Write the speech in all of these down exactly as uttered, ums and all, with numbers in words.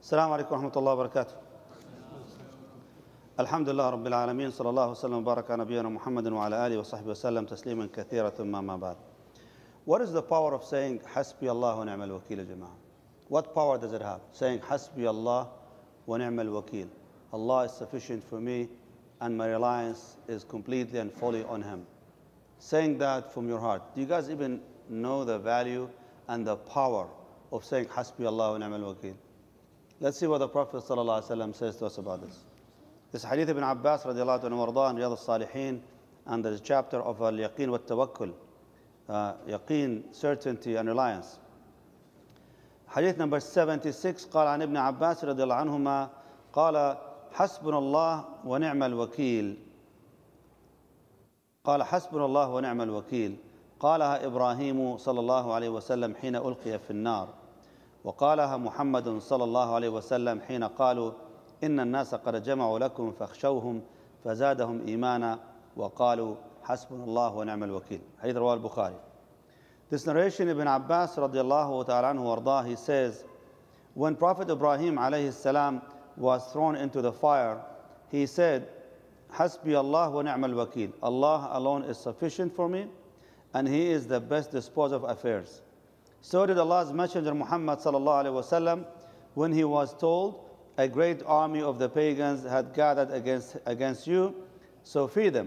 السلام عليكم ورحمة الله وبركاته. الحمد لله رب العالمين، صلى الله وسلم وبارك على نبينا محمد وعلى آله وصحبه وسلم تسليما كثيرا ثم ما بعد. What is the power of saying حسبي الله ونعم الوكيل يا جماعة? What power does it have? Saying حسبي الله ونعم الوكيل. Allah is sufficient for me and my reliance is completely and fully on Him. Saying that from your heart. Do you guys even know the value and the power of saying حسبي الله ونعم الوكيل? Let's see what the Prophet ﷺ says to us about this. This hadith ibn Abbas radiallahu anhu warḍah in Riyadh al-Salihin, and there's a chapter of al-yaqeen wa tawakkul, uh, yaqeen, certainty and reliance. Hadith number seventy-six, قال عن ابن عباس رضي الله عنهما قال حسبنا الله ونعم الوكيل قال حسبنا الله ونعم الوكيل قالها إبراهيم صلى الله عليه وسلم حين ألقي في النار، وقالها محمد صلى الله عليه وسلم حين قالوا إن الناس قد جمعوا لكم فاخشوهم فزادهم إيمانا وقالوا حسبنا الله ونعم الوكيل. Hadith رواه البخاري. This narration, Ibn Abbas radiallahu ta'ala anhu warḍah, he says, when Prophet Ibrahim alayhi salam was thrown into the fire, he said, Hasbi Allah wa ni'mal wakil. Allah alone is sufficient for me, and He is the best disposer of affairs. So did Allah's Messenger Muhammad sallallahu alaihi wasallam when he was told, a great army of the pagans had gathered against, against you, so fear them.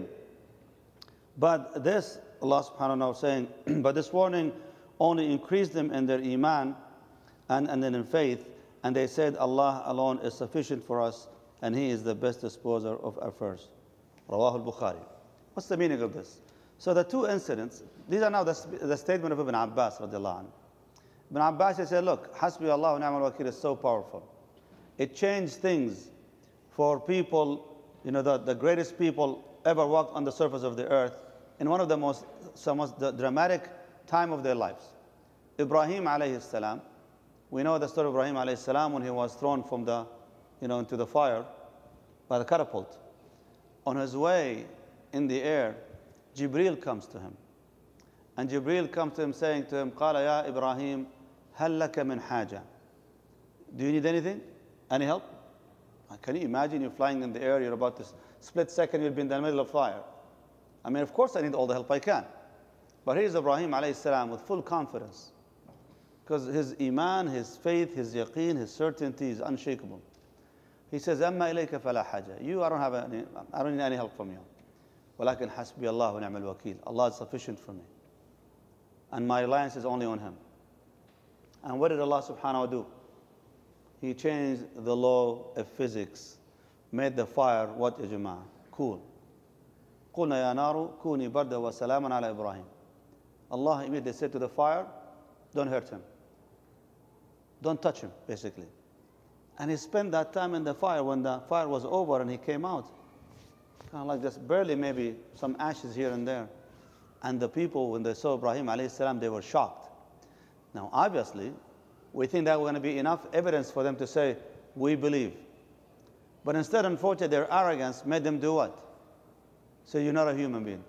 But this, Allah subhanahu wa ta'ala was saying, but this warning only increased them in their iman and, and then in faith, and they said, Allah alone is sufficient for us, and He is the best disposer of affairs. Rawah al-Bukhari. What's the meaning of this? So the two incidents, these are now the, the statement of Ibn Abbas radiallahu anhu. Ibn Abbas said, look, Hasbi Allah wa ni'mal wakil is so powerful. It changed things for people, you know, the, the greatest people ever walked on the surface of the earth in one of the most, some most the dramatic time of their lives. Ibrahim alayhi salam, we know the story of Ibrahim alayhi salam when he was thrown from the, you know, into the fire by the catapult. On his way in the air, Jibreel comes to him. And Jibreel comes to him saying to him, قال يا إبراهيم هل لك من حاجة? Do you need anything? Any help? Can you imagine you're flying in the air, you're about to split second, you'll be in the middle of fire. I mean, of course I need all the help I can. But here's Ibrahim alayhi salam with full confidence. Because his iman, his faith, his yaqeen, his certainty is unshakable. He says, أما إليك فلا حاجة. You, I don't have any, I don't need any help from you. ولكن حسبي الله ونعم الوكيل. Allah is sufficient for me. And my reliance is only on Him. And what did Allah subhanahu wa ta'ala do? He changed the law of physics, made the fire, what ya jama'ah? Cool. قُلْنَا يَا نَارُ كُونِي بَرْدًا وَسَلَامًا عَلَى إِبْرَاهِيم. Allah immediately said to the fire, don't hurt him. Don't touch him, basically. And he spent that time in the fire. When the fire was over and he came out, kind of like just barely maybe some ashes here and there. And the people, when they saw Ibrahim alayhi salam, they were shocked. Now, obviously, we think that was going to be enough evidence for them to say, we believe. But instead, unfortunately, their arrogance made them do what? Say, you're not a human being.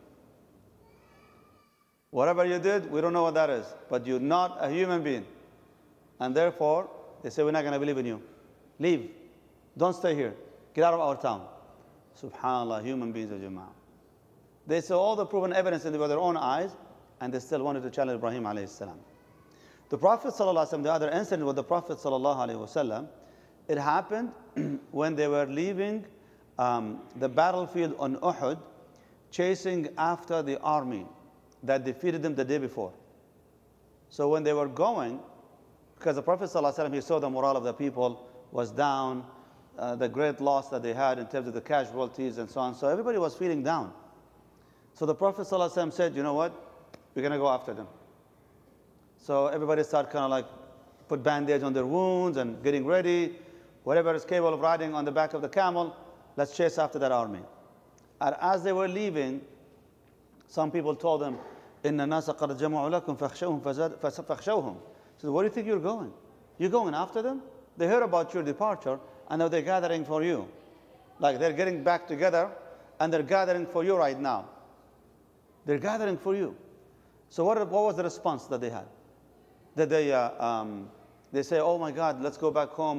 Whatever you did, we don't know what that is. But you're not a human being. And therefore, they say, we're not going to believe in you. Leave. Don't stay here. Get out of our town. Subhanallah, human beings of Jama'ah. They saw all the proven evidence with their own eyes, and they still wanted to challenge Ibrahim alayhi salam. The Prophet sallallahu alaihi wasallam, the other incident with the Prophet sallallahu alaihi wasallam, it happened when they were leaving um, the battlefield on Uhud, chasing after the army that defeated them the day before. So when they were going, because the Prophet sallallahu alaihi wasallam, he saw the morale of the people was down, uh, the great loss that they had in terms of the casualties and so on. So everybody was feeling down. So the Prophet sallallahu alaihi wasallam said, you know what? We're going to go after them. So everybody started kind of like put bandage on their wounds and getting ready. Whatever is capable of riding on the back of the camel, let's chase after that army. And as they were leaving, some people told them, إِنَّ النَّاسَ قَدْ جَمَعُوا لَكُمْ فَاخْشَوْهُمْ. So where do you think you're going? You're going after them? They heard about your departure, and now they're gathering for you. Like they're getting back together, and they're gathering for you right now. They're gathering for you. So what, what was the response that they had? That they, uh, um, they say, oh my God, let's go back home and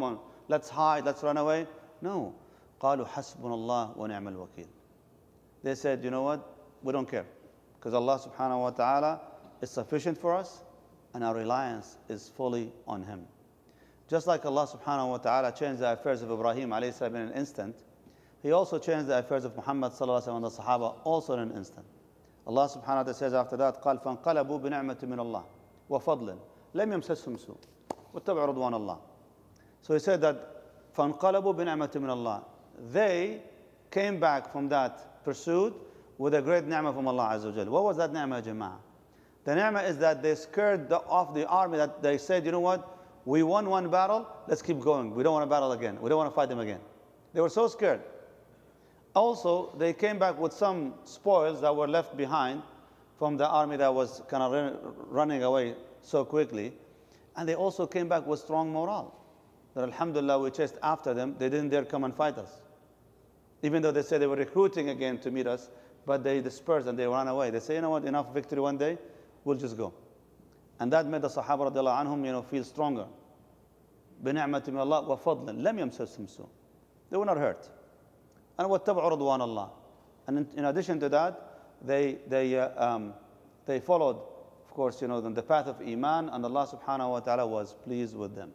let's hide, let's run away. No. قالوا حسبنا الله ونعم الوكيل. They said, you know what? We don't care. Because Allah subhanahu wa ta'ala is sufficient for us and our reliance is fully on Him. Just like Allah subhanahu wa ta'ala changed the affairs of Ibrahim alayhi salam in an instant, He also changed the affairs of Muhammad sallallahu alayhi wa sallam and the Sahaba also in an instant. Allah subhanahu wa ta'ala says after that, قال فانقلبوا بنعمة من الله وفضل لم يمسسهم سوء واتبعوا رضوان الله. So He said that فانقلبوا بنعمة من الله. They came back from that pursuit with a great ni'mah from Allah Azza wa Jal. What was that ni'mah, Jama'ah? The ni'mah is that they scared the, off the army, that they said, you know what? We won one battle, let's keep going. We don't want to battle again. We don't want to fight them again. They were so scared. Also, they came back with some spoils that were left behind from the army that was kind of run, running away so quickly. And they also came back with strong morale. That alhamdulillah, we chased after them. They didn't dare come and fight us. Even though they said they were recruiting again to meet us, but they dispersed and they ran away. They say, you know what, enough victory one day, we'll just go. And that made the Sahaba radiallahu anhum, you know, feel stronger. بِنِعْمَةٍ مِنَ اللَّهِ وَفَضْلٍ لَمْ يَمْسَسْهُمْ سُوءٌ. They were not hurt. And وَاتَّبَعُوا رَضْوَانَ اللَّهِ. And in, in addition to that, they, they, uh, um, they followed, of course, you know, the path of Iman, and Allah subhanahu wa ta'ala was pleased with them.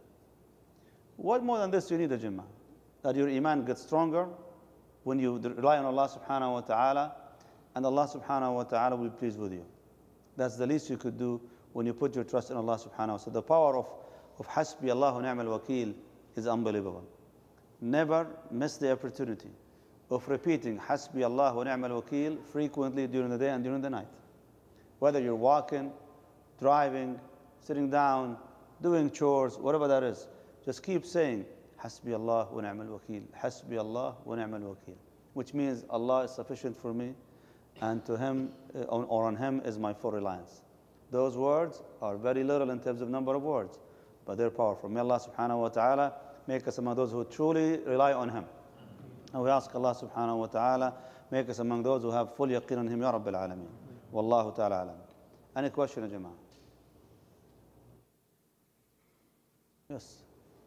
What more than this you need, a Jama'ah? That your Iman gets stronger when you rely on Allah subhanahu wa ta'ala, and Allah subhanahu wa ta'ala will be pleased with you. That's the least you could do when you put your trust in Allah subhanahu wa ta'ala. So the power of, of Hasbi Allahu ni'mal wakeel is unbelievable. Never miss the opportunity of repeating Hasbi Allahu ni'mal wakeel frequently during the day and during the night. Whether you're walking, driving, sitting down, doing chores, whatever that is, just keep saying Hasbi Allah wa ni'mal wakeel, Hasbi Allah wa ni'mal wakeel, which means Allah is sufficient for me, and to Him or on Him is my full reliance. Those words are very little in terms of number of words, but they're powerful. May Allah subhanahu wa ta'ala make us among those who truly rely on Him. And we ask Allah subhanahu wa ta'ala make us among those who have full yaqeen on Him, Ya Rabbil Alameen. Wallahu ta'ala alam. Any question, ya Jama'ah? Yes.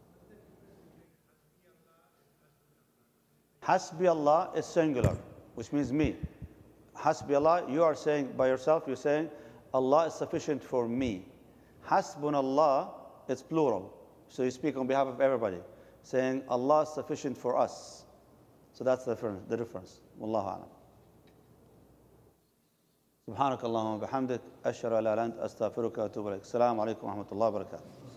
Hasbi Allah is singular, which means me. Hasbi Allah, you are saying by yourself, you're saying, Allah is sufficient for me. Hasbun Allah is plural. So you speak on behalf of everybody, saying Allah is sufficient for us. So that's the difference. The difference. Wallahu a'lam. سبحانك اللهم وبحمدك أشهد أن لا إله إلا أنت أستغفرك وأتوب إليك. السلام عليكم ورحمة الله وبركاته.